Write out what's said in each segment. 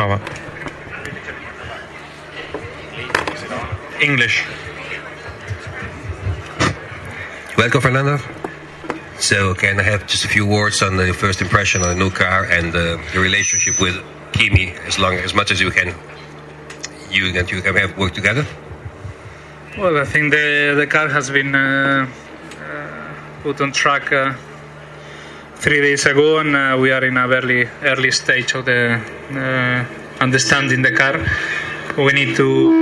prova. English. Welcome, Fernando. So, can I have just a few words on the first impression on the new car and the relationship with Kimi, as much as you can have worked together? Well, I think the car has been put on track 3 days ago, and we are in a very early stage of the understanding the car. We need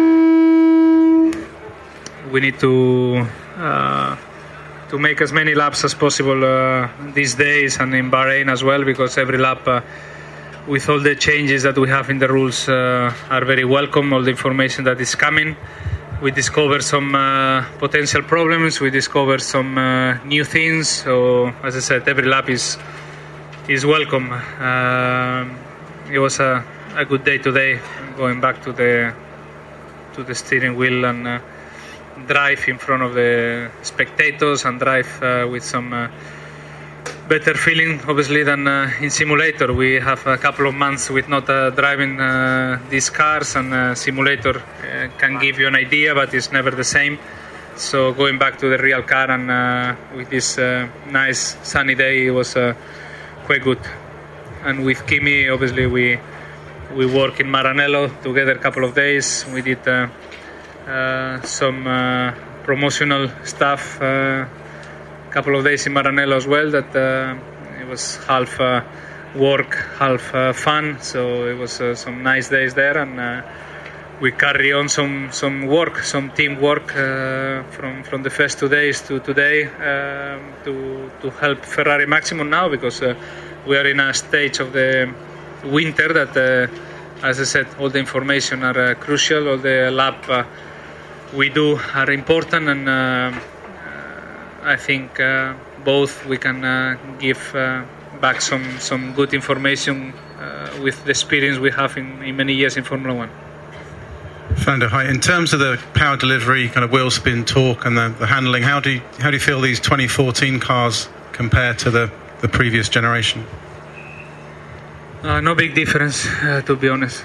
to make as many laps as possible these days and in Bahrain as well, because every lap with all the changes that we have in the rules are very welcome. All the information that is coming, we discover some potential problems, we discover some new things. So as I said, every lap is welcome. It was a good day today, going back to the steering wheel and drive in front of the spectators and drive with some better feeling, obviously, than in simulator. We have a couple of months with not driving these cars, and simulator can give you an idea, but it's never the same. So going back to the real car and with this nice sunny day, it was quite good. And with Kimi, obviously, we work in Maranello together a couple of days. We did some promotional stuff a couple of days in Maranello as well, that it was half work, half fun, so it was some nice days there, and we carry on some work, some teamwork from the first 2 days to today to help Ferrari maximum now, because we are in a stage of the winter that as I said, all the information are crucial, all the lap we do are important, and I think both we can give back some good information with the experience we have in many years in Formula One. Fernando, hi. In terms of the power delivery, kind of wheel spin, torque, and the handling, how do you feel these 2014 cars compare to the previous generation? No big difference, to be honest.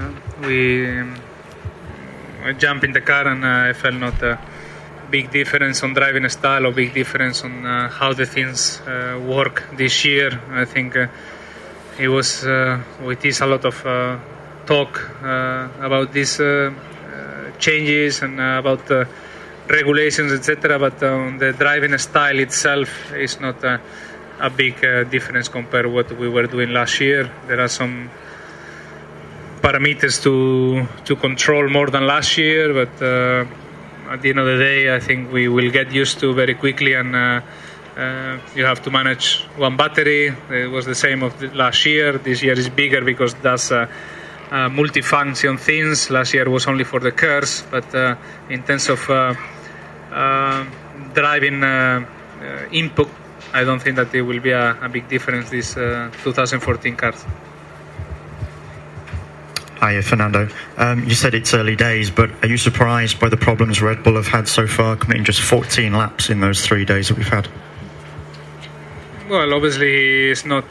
I jumped in the car and I felt not a big difference on driving style or big difference on how the things work this year. I think it was with this a lot of talk about these changes and about regulations, etc. But on the driving style itself is not a big difference compared to what we were doing last year. There are some parameters to control more than last year, but at the end of the day, I think we will get used to very quickly, and you have to manage one battery. It was the same of last year. This year is bigger because that's multifunction things. Last year was only for the cars, but in terms of driving input, I don't think that there will be a big difference this 2014 cars. Hi, Fernando. You said it's early days, but are you surprised by the problems Red Bull have had so far, committing just 14 laps in those 3 days that we've had? Well, obviously it's not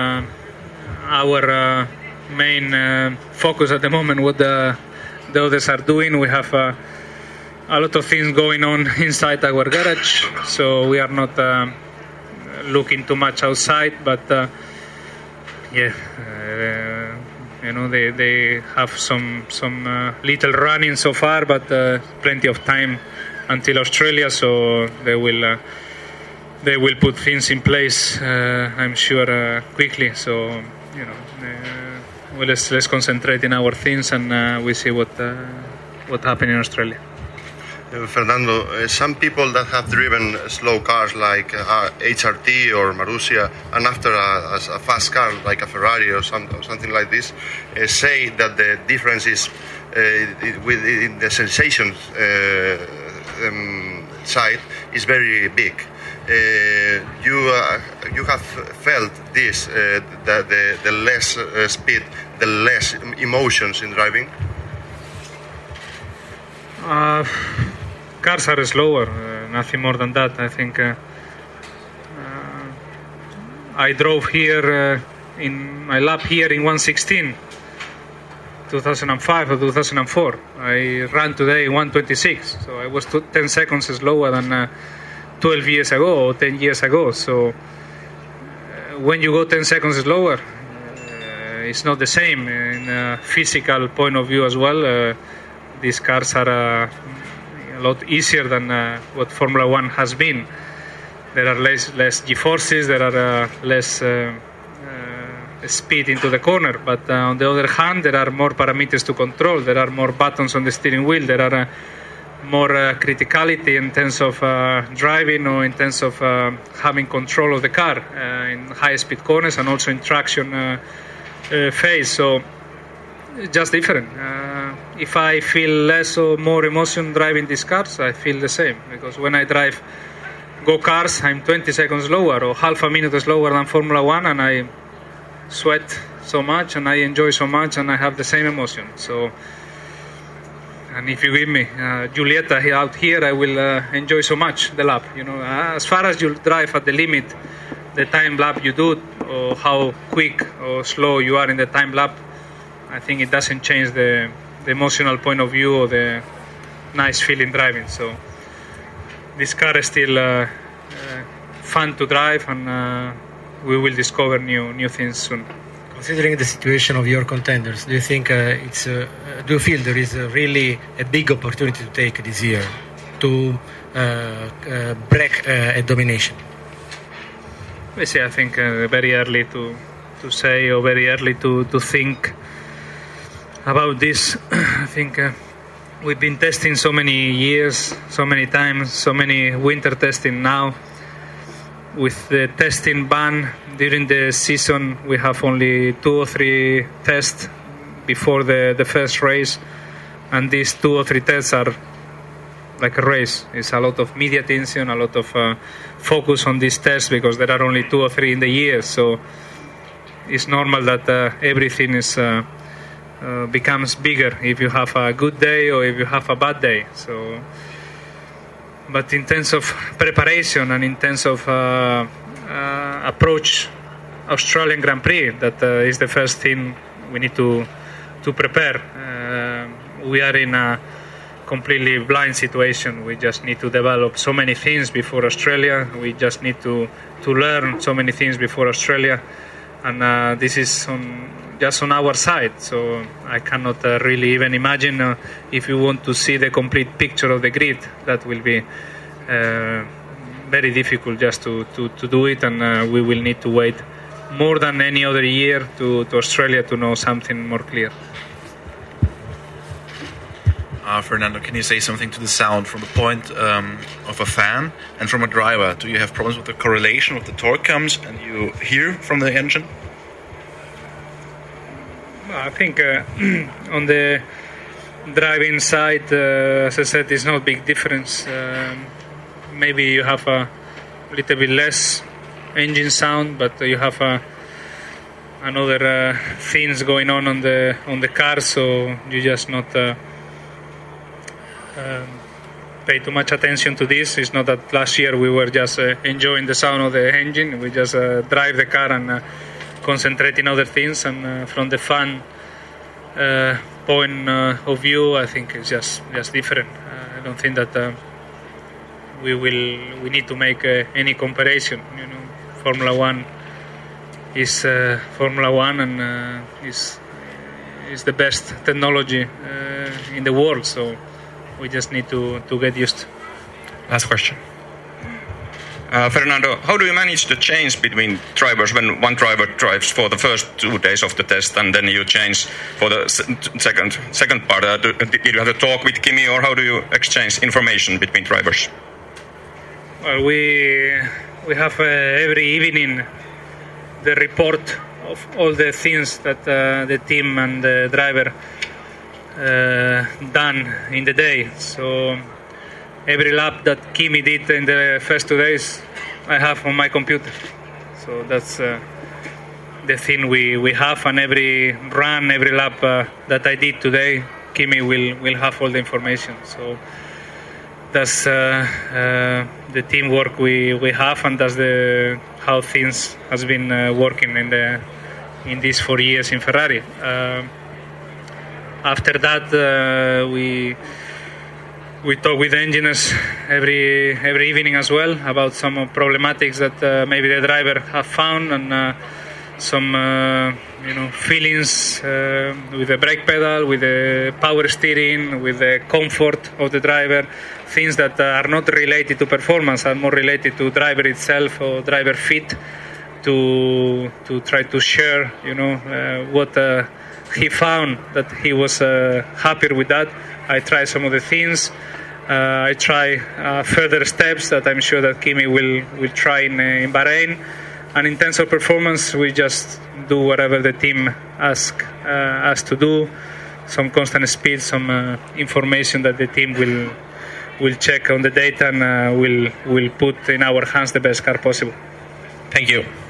our main focus at the moment what the others are doing. We have a lot of things going on inside our garage, so we are not looking too much outside, but they have some little running so far, but plenty of time until Australia, so they will put things in place, I'm sure, quickly. So let's concentrate in our things, and we see what happened in Australia. Fernando, some people that have driven slow cars like HRT or Marussia, and after a fast car like a Ferrari or something like this, say that the difference is within the sensations side is very big. You have felt this, the less speed, the less emotions in driving? Cars are slower, nothing more than that. I think I drove here in my lap here in 1:16, 2005 or 2004. I ran today 1:26, so I was 10 seconds slower than 12 years ago or 10 years ago. So when you go 10 seconds slower, it's not the same in a physical point of view as well. These cars are a lot easier than what Formula One has been. There are less G-forces, there are less speed into the corner, but on the other hand, there are more parameters to control. There are more buttons on the steering wheel. There are more criticality in terms of driving or in terms of having control of the car in high-speed corners and also in traction phase. So just different. If I feel less or more emotion driving these cars, I feel the same, because when I drive go-cars, I'm 20 seconds slower or half a minute slower than Formula One, and I sweat so much and I enjoy so much and I have the same emotion. So, and if you give me Giulietta out here, I will enjoy so much the lap. As far as you drive at the limit, the time lap you do, or how quick or slow you are in the time lap, I think it doesn't change the emotional point of view or the nice feeling driving. So this car is still fun to drive, and we will discover new things soon. Considering the situation of your contenders, do you think do you feel there is really a big opportunity to take this year to break a domination? We see. I think very early to say, or very early to think about this. I think we've been testing so many years, so many times, so many winter testing now. With the testing ban during the season, we have only 2 or 3 tests before the first race, and these 2 or 3 tests are like a race. It's a lot of media attention, a lot of focus on these tests, because there are only 2 or 3 in the year. So it's normal that everything is becomes bigger if you have a good day or if you have a bad day. So, but in terms of preparation and in terms of approach Australian Grand Prix, that is the first thing we need to prepare. We are in a completely blind situation. We just need to develop so many things before Australia. We just need to learn so many things before Australia, and this is just on our side. So I cannot really even imagine if you want to see the complete picture of the grid. That will be very difficult just to do it, and we will need to wait more than any other year to Australia to know something more clear. Fernando, can you say something to the sound from the point of a fan and from a driver? Do you have problems with the correlation with the torque comes and you hear from the engine? I think on the driving side, as I said, it's not a big difference. Maybe you have a little bit less engine sound, but you have another things going on the car, so you just not pay too much attention to this. It's not that last year we were just enjoying the sound of the engine. We just drive the car and concentrate in other things, and from the fan point of view, I think it's just different. I don't think that we need to make any comparison. Formula One is Formula One, and is the best technology in the world. So we just need to get used. Last question. Fernando, how do you manage the change between drivers when one driver drives for the first 2 days of the test and then you change for the second part? Did you have a talk with Kimi, or how do you exchange information between drivers? Well, we have every evening the report of all the things that the team and the driver done in the day. So every lap that Kimi did in the first 2 days, I have on my computer. So that's the thing we have, and every run, every lap that I did today, Kimi will have all the information. So that's the teamwork we have, and that's how things has been working in these 4 years in Ferrari. After that, we talk with engineers every evening as well about some problematics that maybe the driver have found, and some feelings with the brake pedal, with the power steering, with the comfort of the driver, things that are not related to performance, are more related to driver itself or driver fit, to try to share what he found, that he was happier with that. I try some of the things. I try further steps that I'm sure that Kimi will try in Bahrain. And in terms of performance, we just do whatever the team asks us to do. Some constant speed, some information that the team will check on the data and will put in our hands the best car possible. Thank you.